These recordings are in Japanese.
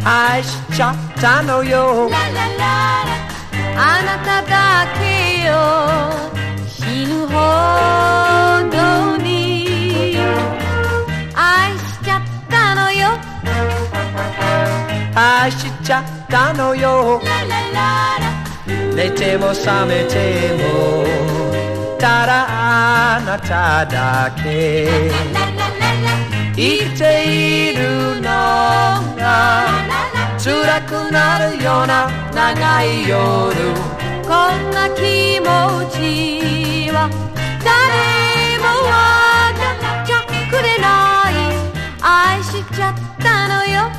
愛しちゃったのよ。 あなただけよ死ぬほどに愛しちゃったのよ。 愛しちゃったのよ。寝ても覚めてもただあなただけ。生きているのが辛くなるような長い夜。 こんな気持ちは誰もわかっちゃくれない。愛しちゃったのよ。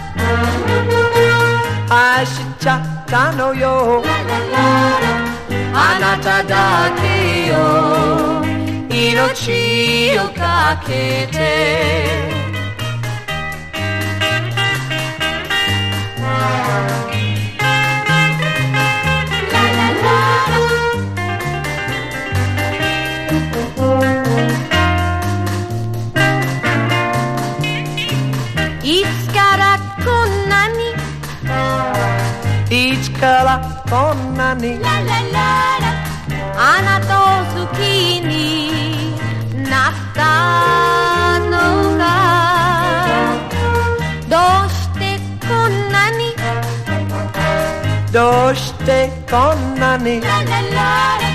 愛しちゃったのよ。あなただけよ命をかけて。 いつからこんなにいつからこんなにあなたを好きになったのか。どうしてこんなにどうしてこんなに